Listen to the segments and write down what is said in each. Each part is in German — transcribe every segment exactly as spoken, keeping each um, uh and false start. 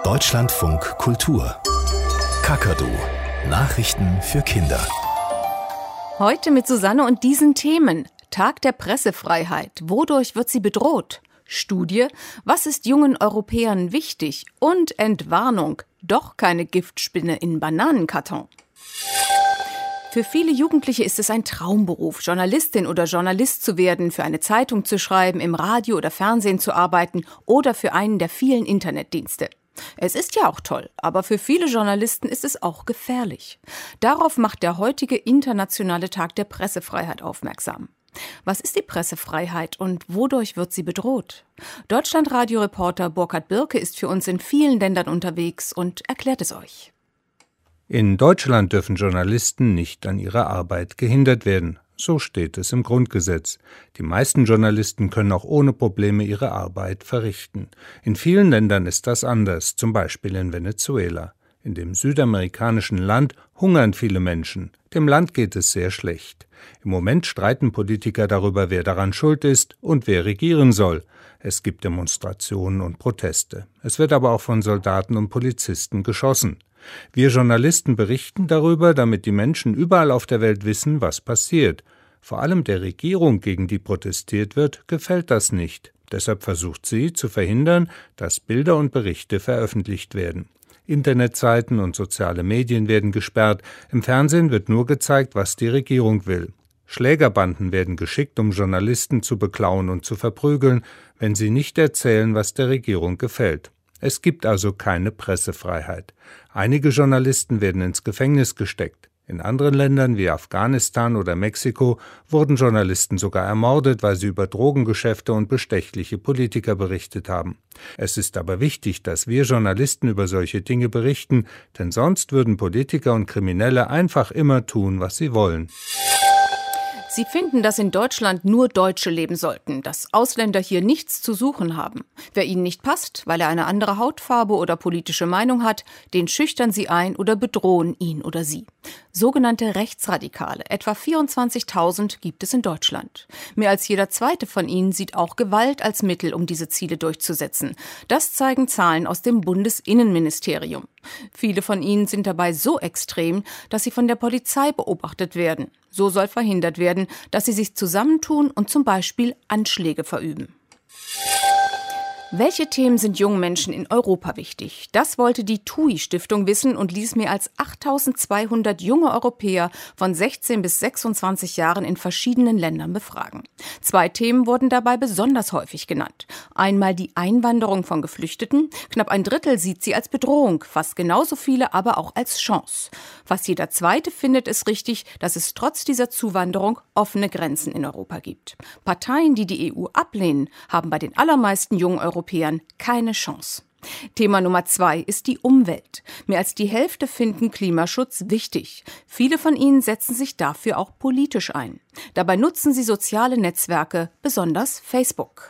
Deutschlandfunk Kultur. Kakadu. Nachrichten für Kinder. Heute mit Susanne und diesen Themen. Tag der Pressefreiheit. Wodurch wird sie bedroht? Studie. Was ist jungen Europäern wichtig? Und Entwarnung. Doch keine Giftspinne in Bananenkarton. Für viele Jugendliche ist es ein Traumberuf, Journalistin oder Journalist zu werden, für eine Zeitung zu schreiben, im Radio oder Fernsehen zu arbeiten oder für einen der vielen Internetdienste. Es ist ja auch toll, aber für viele Journalisten ist es auch gefährlich. Darauf macht der heutige Internationale Tag der Pressefreiheit aufmerksam. Was ist die Pressefreiheit und wodurch wird sie bedroht? Deutschlandradio-Reporter Burkhard Birke ist für uns in vielen Ländern unterwegs und erklärt es euch. In Deutschland dürfen Journalisten nicht an ihrer Arbeit gehindert werden. So steht es im Grundgesetz. Die meisten Journalisten können auch ohne Probleme ihre Arbeit verrichten. In vielen Ländern ist das anders, zum Beispiel in Venezuela. In dem südamerikanischen Land hungern viele Menschen. Dem Land geht es sehr schlecht. Im Moment streiten Politiker darüber, wer daran schuld ist und wer regieren soll. Es gibt Demonstrationen und Proteste. Es wird aber auch von Soldaten und Polizisten geschossen. Wir Journalisten berichten darüber, damit die Menschen überall auf der Welt wissen, was passiert. Vor allem der Regierung, gegen die protestiert wird, gefällt das nicht. Deshalb versucht sie, zu verhindern, dass Bilder und Berichte veröffentlicht werden. Internetseiten und soziale Medien werden gesperrt. Im Fernsehen wird nur gezeigt, was die Regierung will. Schlägerbanden werden geschickt, um Journalisten zu beklauen und zu verprügeln, wenn sie nicht erzählen, was der Regierung gefällt. Es gibt also keine Pressefreiheit. Einige Journalisten werden ins Gefängnis gesteckt. In anderen Ländern wie Afghanistan oder Mexiko wurden Journalisten sogar ermordet, weil sie über Drogengeschäfte und bestechliche Politiker berichtet haben. Es ist aber wichtig, dass wir Journalisten über solche Dinge berichten, denn sonst würden Politiker und Kriminelle einfach immer tun, was sie wollen. Sie finden, dass in Deutschland nur Deutsche leben sollten, dass Ausländer hier nichts zu suchen haben. Wer ihnen nicht passt, weil er eine andere Hautfarbe oder politische Meinung hat, den schüchtern sie ein oder bedrohen ihn oder sie. Sogenannte Rechtsradikale, etwa vierundzwanzigtausend gibt es in Deutschland. Mehr als jeder zweite von ihnen sieht auch Gewalt als Mittel, um diese Ziele durchzusetzen. Das zeigen Zahlen aus dem Bundesinnenministerium. Viele von ihnen sind dabei so extrem, dass sie von der Polizei beobachtet werden. So soll verhindert werden, dass sie sich zusammentun und zum Beispiel Anschläge verüben. Welche Themen sind jungen Menschen in Europa wichtig? Das wollte die T U I-Stiftung wissen und ließ mehr als achttausendzweihundert junge Europäer von sechzehn bis sechsundzwanzig Jahren in verschiedenen Ländern befragen. Zwei Themen wurden dabei besonders häufig genannt. Einmal die Einwanderung von Geflüchteten. Knapp ein Drittel sieht sie als Bedrohung, fast genauso viele aber auch als Chance. Fast jeder Zweite findet es richtig, dass es trotz dieser Zuwanderung offene Grenzen in Europa gibt. Parteien, die die E U ablehnen, haben bei den allermeisten jungen Europäern Europäern keine Chance. Thema Nummer zwei ist die Umwelt. Mehr als die Hälfte finden Klimaschutz wichtig. Viele von ihnen setzen sich dafür auch politisch ein. Dabei nutzen sie soziale Netzwerke, besonders Facebook.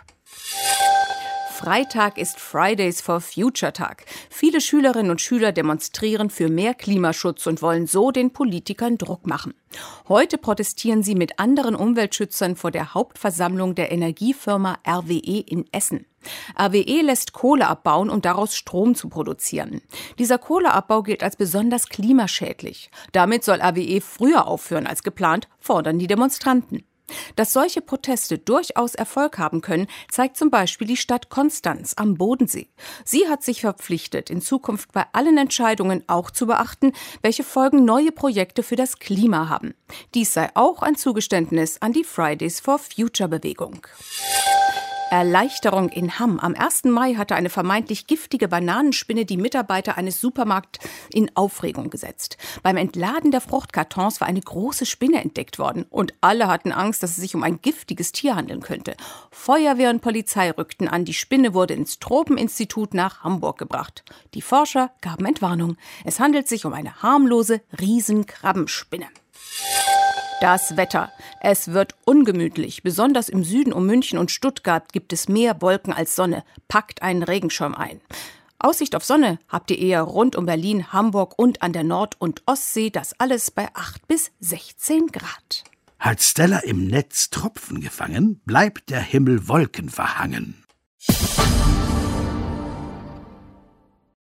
Freitag ist Fridays for Future Tag. Viele Schülerinnen und Schüler demonstrieren für mehr Klimaschutz und wollen so den Politikern Druck machen. Heute protestieren sie mit anderen Umweltschützern vor der Hauptversammlung der Energiefirma R W E in Essen. R W E lässt Kohle abbauen, um daraus Strom zu produzieren. Dieser Kohleabbau gilt als besonders klimaschädlich. Damit soll R W E früher aufhören als geplant, fordern die Demonstranten. Dass solche Proteste durchaus Erfolg haben können, zeigt zum Beispiel die Stadt Konstanz am Bodensee. Sie hat sich verpflichtet, in Zukunft bei allen Entscheidungen auch zu beachten, welche Folgen neue Projekte für das Klima haben. Dies sei auch ein Zugeständnis an die Fridays for Future Bewegung. Erleichterung in Hamm. Am ersten Mai hatte eine vermeintlich giftige Bananenspinne die Mitarbeiter eines Supermarkts in Aufregung gesetzt. Beim Entladen der Fruchtkartons war eine große Spinne entdeckt worden und alle hatten Angst, dass es sich um ein giftiges Tier handeln könnte. Feuerwehr und Polizei rückten an. Die Spinne wurde ins Tropeninstitut nach Hamburg gebracht. Die Forscher gaben Entwarnung. Es handelt sich um eine harmlose Riesenkrabbenspinne. Das Wetter. Es wird ungemütlich. Besonders im Süden um München und Stuttgart gibt es mehr Wolken als Sonne. Packt einen Regenschirm ein. Aussicht auf Sonne habt ihr eher rund um Berlin, Hamburg und an der Nord- und Ostsee. Das alles bei acht bis sechzehn Grad. Hat Stella im Netz Tropfen gefangen, bleibt der Himmel wolkenverhangen.